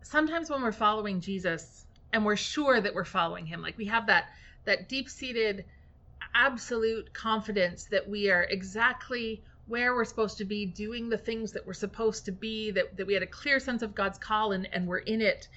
sometimes when we're following Jesus and we're sure that we're following him, like we have that deep-seated absolute confidence that we are exactly where we're supposed to be, doing the things that we're supposed to be, that we had a clear sense of God's call and we're in it.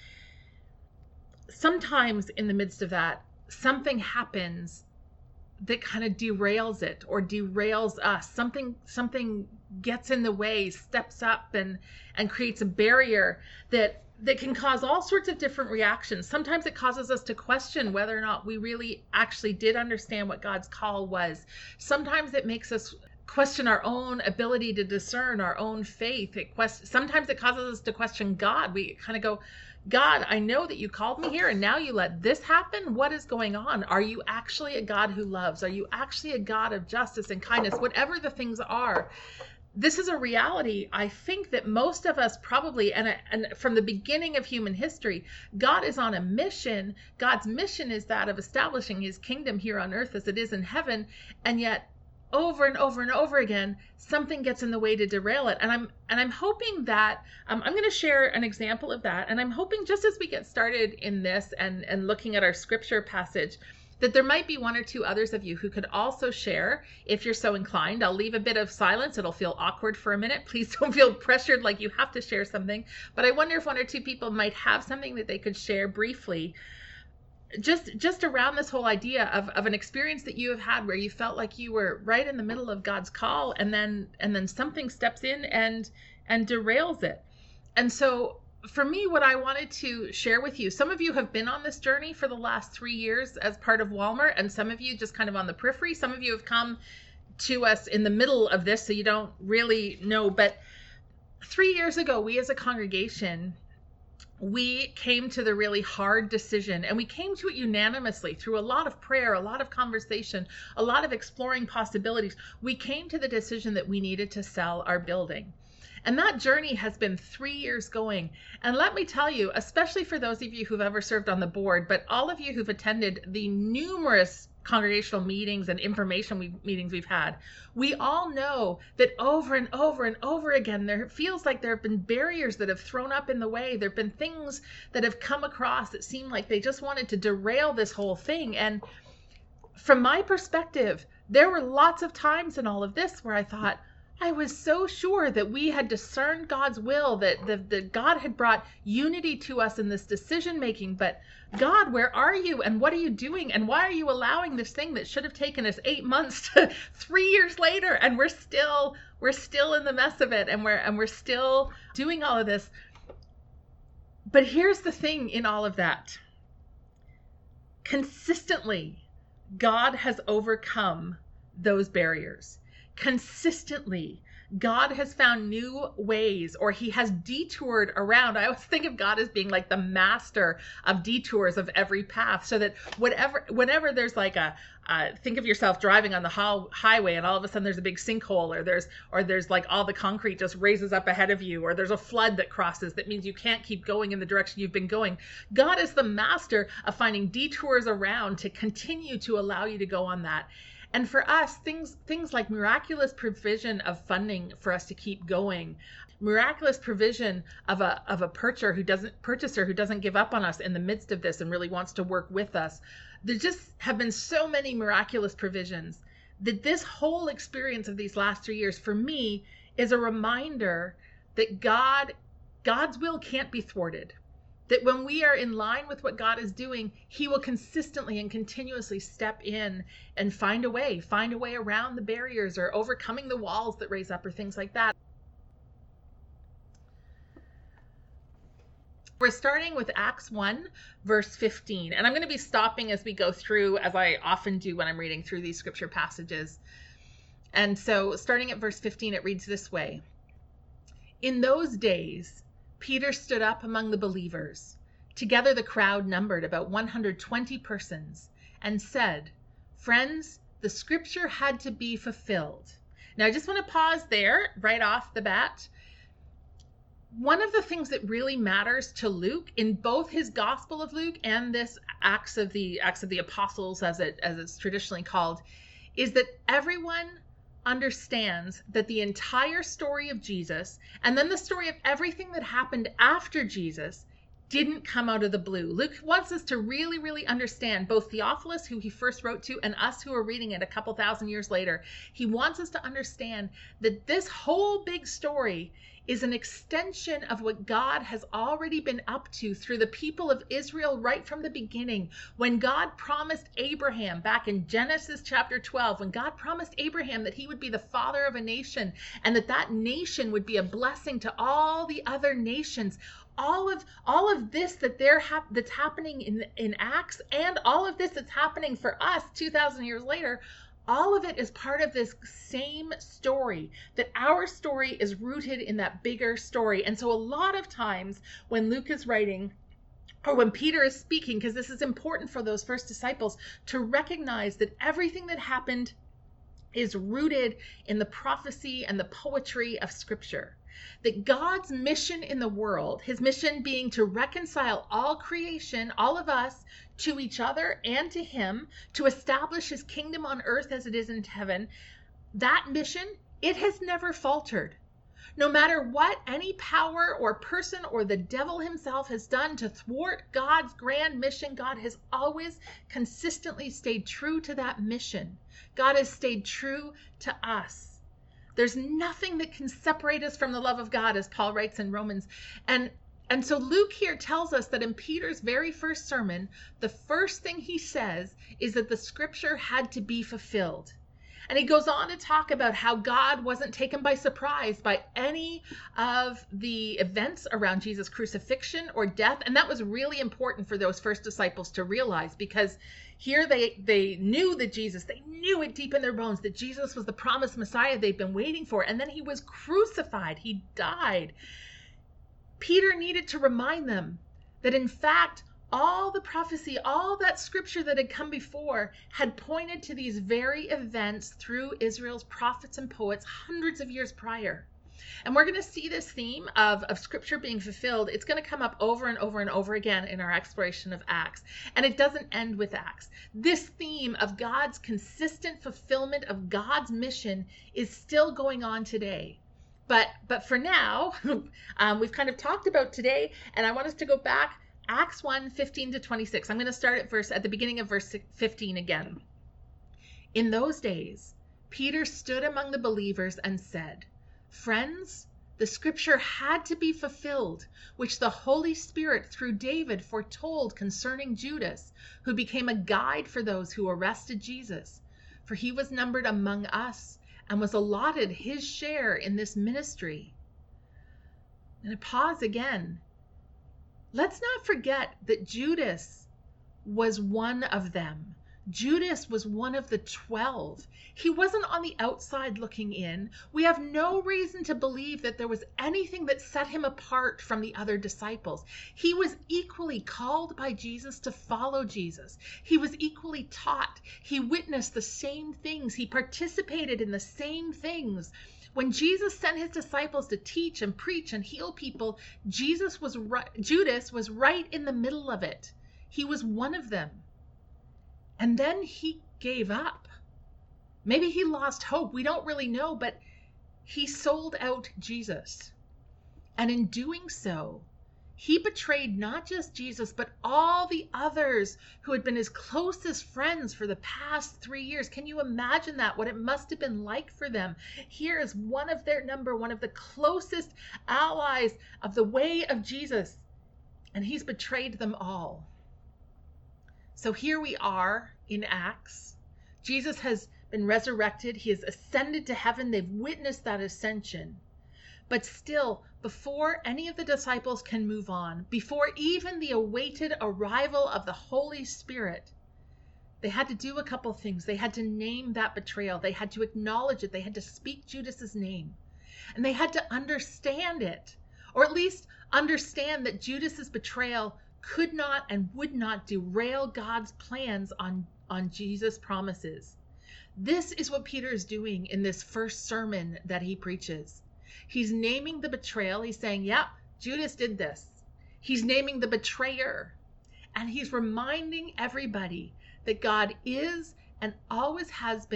Sometimes in the midst of that, something happens that kind of derails it or derails us. Something gets in the way, steps up and creates a barrier that can cause all sorts of different reactions. Sometimes it causes us to question whether or not we really actually did understand what God's call was. Sometimes it makes us question our own ability to discern our own faith. Sometimes it causes us to question God. We kind of go, God, I know that you called me here and now you let this happen. What is going on? Are you actually a God who loves? Are you actually a God of justice and kindness? Whatever the things are, this is a reality. I think that most of us probably, and from the beginning of human history, God is on a mission. God's mission is that of establishing his kingdom here on earth as it is in heaven. And yet over and over and over again, something gets in the way to derail it. And I'm hoping that I'm going to share an example of that. And I'm hoping just as we get started in this and looking at our scripture passage, that there might be one or two others of you who could also share if you're so inclined. I'll leave a bit of silence. It'll feel awkward for a minute. Please don't feel pressured like you have to share something. But I wonder if one or two people might have something that they could share briefly just around this whole idea of an experience that you have had where you felt like you were right in the middle of God's call and then something steps in and derails it. And so for me, what I wanted to share with you, some of you have been on this journey for the last 3 years as part of Walmart, and some of you just kind of on the periphery. Some of you have come to us in the middle of this, so you don't really know. But 3 years ago, we as a congregation, we came to the really hard decision, and we came to it unanimously through a lot of prayer, a lot of conversation, a lot of exploring possibilities. We came to the decision that we needed to sell our building. And that journey has been 3 years going. And let me tell you, especially for those of you who've ever served on the board, but all of you who've attended the numerous congregational meetings and information meetings we've had, we all know that over and over and over again, there feels like there have been barriers that have thrown up in the way. There have been things that have come across that seem like they just wanted to derail this whole thing. And from my perspective, there were lots of times in all of this where I thought, I was so sure that we had discerned God's will, that God had brought unity to us in this decision making. But God, where are you? And what are you doing? And why are you allowing this thing that should have taken us 8 months to 3 years later? And we're still in the mess of it. And we're still doing all of this. But here's the thing in all of that. Consistently, God has overcome those barriers. Consistently, God has found new ways, or he has detoured around. I always think of God as being like the master of detours of every path, so that whenever there's like think of yourself driving on the highway and all of a sudden there's a big sinkhole, or there's like all the concrete just raises up ahead of you, or there's a flood that crosses that means you can't keep going in the direction you've been going. God is the master of finding detours around to continue to allow you to go on that. And for us, things like miraculous provision of funding for us to keep going, miraculous provision of a purchaser who doesn't give up on us in the midst of this and really wants to work with us. There just have been so many miraculous provisions that this whole experience of these last 3 years for me is a reminder that God's will can't be thwarted. That when we are in line with what God is doing, he will consistently and continuously step in and find a way around the barriers or overcoming the walls that raise up or things like that. We're starting with Acts 1, verse 15. And I'm going to be stopping as we go through, as I often do when I'm reading through these scripture passages. And so starting at verse 15, it reads this way. In those days, Peter stood up among the believers. Together the crowd numbered about 120 persons, and said, "Friends, the scripture had to be fulfilled." Now I just want to pause there right off the bat. One of the things that really matters to Luke in both his Gospel of Luke and this Acts of the Apostles, as it's traditionally called, is that everyone understands that the entire story of Jesus and then the story of everything that happened after Jesus didn't come out of the blue. Luke wants us to really, really understand, both Theophilus, who he first wrote to, and us who are reading it a couple thousand years later. He wants us to understand that this whole big story is an extension of what God has already been up to through the people of Israel right from the beginning. When God promised Abraham back in Genesis chapter 12, when God promised Abraham that he would be the father of a nation and that nation would be a blessing to all the other nations, all of this that's happening in Acts, and all of this that's happening for us 2,000 years later, all of it is part of this same story, that our story is rooted in that bigger story. And so a lot of times when Luke is writing, or when Peter is speaking, because this is important for those first disciples to recognize that everything that happened is rooted in the prophecy and the poetry of Scripture. That God's mission in the world, his mission being to reconcile all creation, all of us, to each other and to him, to establish his kingdom on earth as it is in heaven, that mission, it has never faltered. No matter what any power or person or the devil himself has done to thwart God's grand mission, God has always consistently stayed true to that mission. God has stayed true to us. There's nothing that can separate us from the love of God, as Paul writes in Romans. And so Luke here tells us that in Peter's very first sermon, the first thing he says is that the scripture had to be fulfilled. And he goes on to talk about how God wasn't taken by surprise by any of the events around Jesus' crucifixion or death. And that was really important for those first disciples to realize, because here they knew that they knew it deep in their bones that Jesus was the promised Messiah they've been waiting for. And then he was crucified. He died. Peter needed to remind them that in fact, all the prophecy, all that scripture that had come before had pointed to these very events through Israel's prophets and poets hundreds of years prior. And we're going to see this theme of scripture being fulfilled. It's going to come up over and over and over again in our exploration of Acts. And it doesn't end with Acts. This theme of God's consistent fulfillment of God's mission is still going on today. But for now, we've kind of talked about today, and I want us to go back Acts 1, 15 to 26. I'm going to start at the beginning of verse 15 again. In those days, Peter stood among the believers and said, "Friends, the scripture had to be fulfilled, which the Holy Spirit through David foretold concerning Judas, who became a guide for those who arrested Jesus. For he was numbered among us and was allotted his share in this ministry." And I pause again. Let's not forget that Judas was one of them. Judas was one of the 12. He wasn't on the outside looking in. We have no reason to believe that there was anything that set him apart from the other disciples. He was equally called by Jesus to follow Jesus. He was equally taught. He witnessed the same things. He participated in the same things. When Jesus sent his disciples to teach and preach and heal people, Judas was right in the middle of it. He was one of them. And then he gave up. Maybe he lost hope. We don't really know, but he sold out Jesus. And in doing so, he betrayed not just Jesus, but all the others who had been his closest friends for the past 3 years. Can you imagine that? What it must have been like for them. Here is one of their number, one of the closest allies of the way of Jesus. And he's betrayed them all. So here we are in Acts. Jesus has been resurrected. He has ascended to heaven. They've witnessed that ascension. But still, before any of the disciples can move on, before even the awaited arrival of the Holy Spirit, they had to do a couple things. They had to name that betrayal. They had to acknowledge it. They had to speak Judas's name. And they had to understand it, or at least understand that Judas's betrayal could not and would not derail God's plans on Jesus' promises. This is what Peter is doing in this first sermon that he preaches. He's naming the betrayal. He's saying, yeah, Judas did this. He's naming the betrayer. And he's reminding everybody that God is and always has been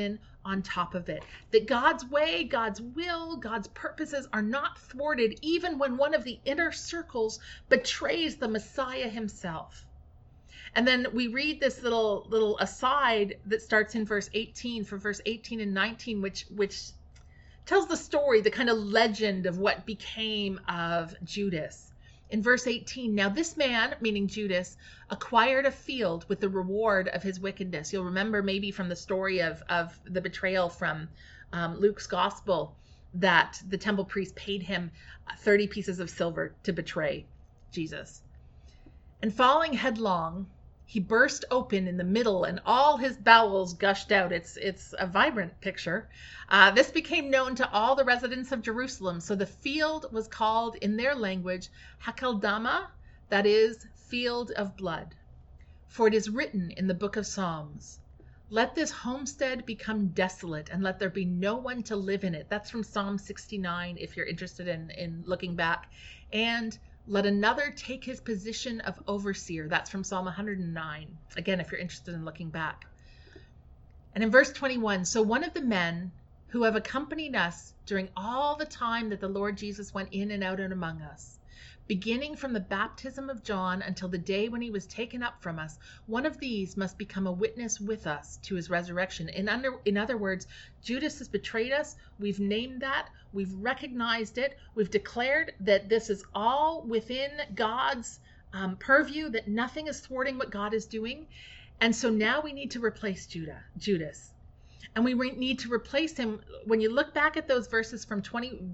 on top of it. That God's way, God's will, God's purposes are not thwarted even when one of the inner circles betrays the Messiah himself. And then we read this little aside that starts in verse 18, from verse 18 and 19, which tells the story, the kind of legend of what became of Judas. In verse 18, now this man, meaning Judas, acquired a field with the reward of his wickedness. You'll remember maybe from the story of the betrayal from Luke's gospel, that the temple priest paid him 30 pieces of silver to betray Jesus. And falling headlong, he burst open in the middle and all his bowels gushed out. It's a vibrant picture. This became known to all the residents of Jerusalem. So the field was called in their language Hakeldama, that is, field of blood. For it is written in the book of Psalms, let this homestead become desolate and let there be no one to live in it. That's from Psalm 69, if you're interested in looking back. And let another take his position of overseer. That's from Psalm 109. Again, if you're interested in looking back. And in verse 21, so one of the men who have accompanied us during all the time that the Lord Jesus went in and out and among us, beginning from the baptism of John until the day when he was taken up from us, one of these must become a witness with us to his resurrection. In other words, Judas has betrayed us. We've named that. We've recognized it. We've declared that this is all within God's purview, that nothing is thwarting what God is doing. And so now we need to replace Judas. And we need to replace him. When you look back at those verses from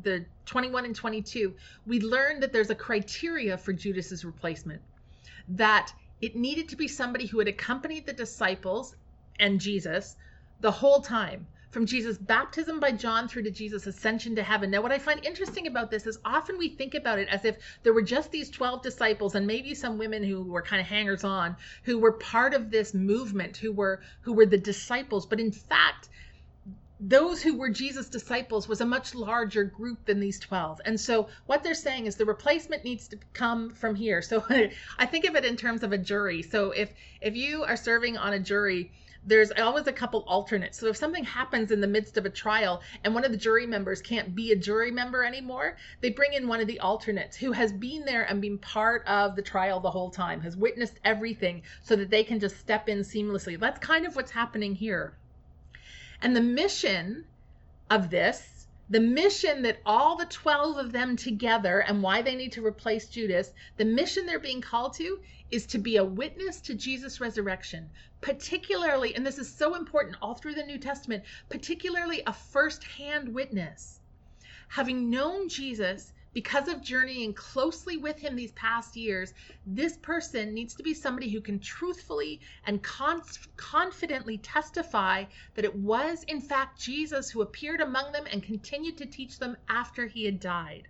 21 and 22, we learned that there's a criteria for Judas's replacement, that it needed to be somebody who had accompanied the disciples and Jesus the whole time, from Jesus' baptism by John through to Jesus' ascension to heaven. Now, what I find interesting about this is often we think about it as if there were just these 12 disciples and maybe some women who were kind of hangers on, who were part of this movement, who were the disciples. But in fact, those who were Jesus' disciples was a much larger group than these 12. And so what they're saying is the replacement needs to come from here. So I think of it in terms of a jury. So if you are serving on a jury, there's always a couple alternates. So if something happens in the midst of a trial and one of the jury members can't be a jury member anymore, they bring in one of the alternates who has been there and been part of the trial the whole time, has witnessed everything, so that they can just step in seamlessly. That's kind of what's happening here. And the mission of this, the mission that all the 12 of them together, and why they need to replace Judas, the mission they're being called to is to be a witness to Jesus' resurrection, particularly, and this is so important all through the New Testament, particularly a first-hand witness. Having known Jesus, because of journeying closely with him these past years, this person needs to be somebody who can truthfully and confidently testify that it was in fact Jesus who appeared among them and continued to teach them after he had died.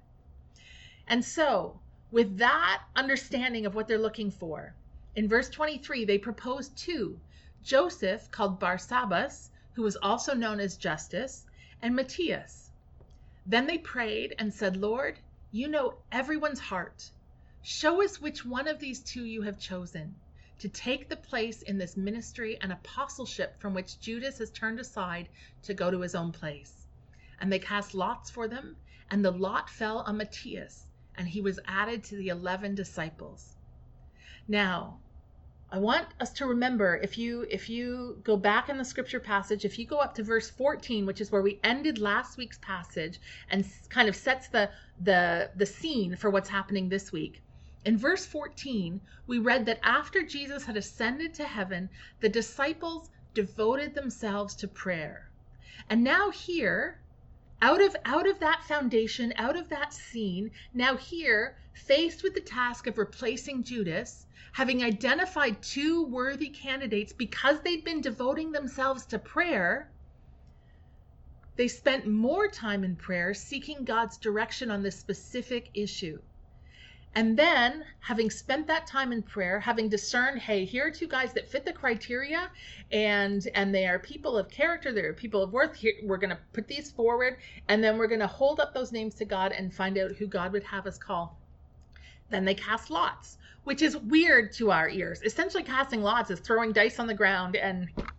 And so, with that understanding of what they're looking for, in verse 23, they proposed two: Joseph, called Barsabbas, who was also known as Justus, and Matthias. Then they prayed and said, Lord, you know everyone's heart. Show us which one of these two you have chosen to take the place in this ministry and apostleship from which Judas has turned aside to go to his own place. And they cast lots for them, and the lot fell on Matthias, and he was added to the 11 disciples. Now, I want us to remember, if you go back in the scripture passage, if you go up to verse 14, which is where we ended last week's passage and kind of sets the scene for what's happening this week. In verse 14, we read that after Jesus had ascended to heaven, the disciples devoted themselves to prayer. And now here, out of that foundation, out of that scene, now here, faced with the task of replacing Judas, having identified two worthy candidates because they'd been devoting themselves to prayer, they spent more time in prayer seeking God's direction on this specific issue. And then, having spent that time in prayer, having discerned, hey, here are two guys that fit the criteria, and they are people of character, they're people of worth, here, we're going to put these forward, and then we're going to hold up those names to God and find out who God would have us call. Then they cast lots, which is weird to our ears. Essentially, casting lots is throwing dice on the ground and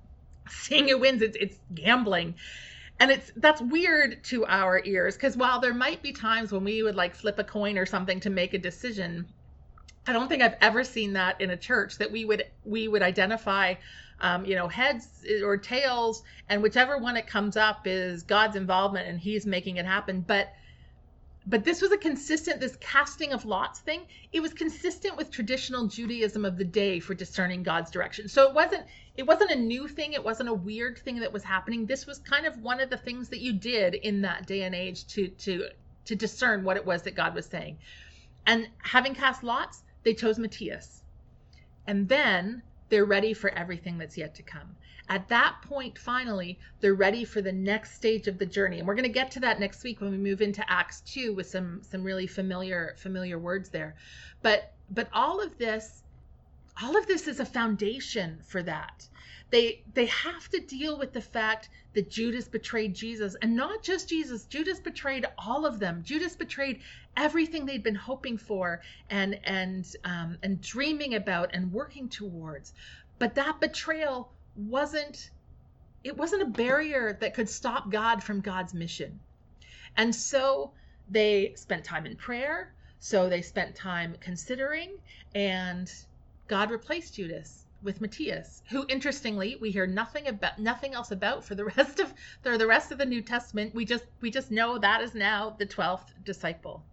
seeing who wins. It's gambling. And that's weird to our ears, because while there might be times when we would like flip a coin or something to make a decision, I don't think I've ever seen that in a church, that we would identify heads or tails, and whichever one it comes up is God's involvement and he's making it happen. But this was this casting of lots thing. It was consistent with traditional Judaism of the day for discerning God's direction. So it wasn't a new thing. It wasn't a weird thing that was happening. This was kind of one of the things that you did in that day and age to discern what it was that God was saying. And having cast lots, they chose Matthias. And then they're ready for everything that's yet to come. At that point, finally, they're ready for the next stage of the journey. And we're going to get to that next week when we move into Acts 2 with some really familiar words there. But all of this is a foundation for that. They have to deal with the fact that Judas betrayed Jesus, and not just Jesus. Judas betrayed all of them. Judas betrayed everything they'd been hoping for and dreaming about and working towards. But that betrayal wasn't a barrier that could stop God from God's mission. And so they spent time in prayer. So they spent time considering, and God replaced Judas with Matthias, who, interestingly, we hear nothing else about for the rest of the New Testament. We just know that is now the 12th disciple.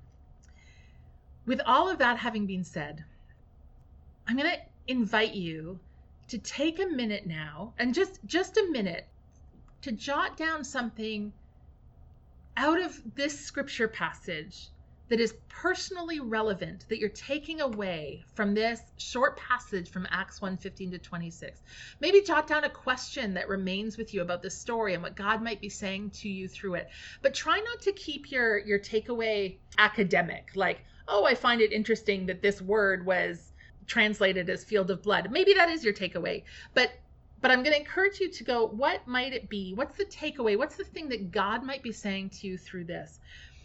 With all of that having been said, I'm going to invite you to take a minute now, and just a minute, to jot down something out of this scripture passage that is personally relevant, that you're taking away from this short passage from Acts 1:15-26. Maybe jot down a question that remains with you about the story and what God might be saying to you through it. But try not to keep your takeaway academic, like, oh, I find it interesting that this word was translated as field of blood. Maybe that is your takeaway. But I'm going to encourage you to go, what might it be? What's the takeaway? What's the thing that God might be saying to you through this?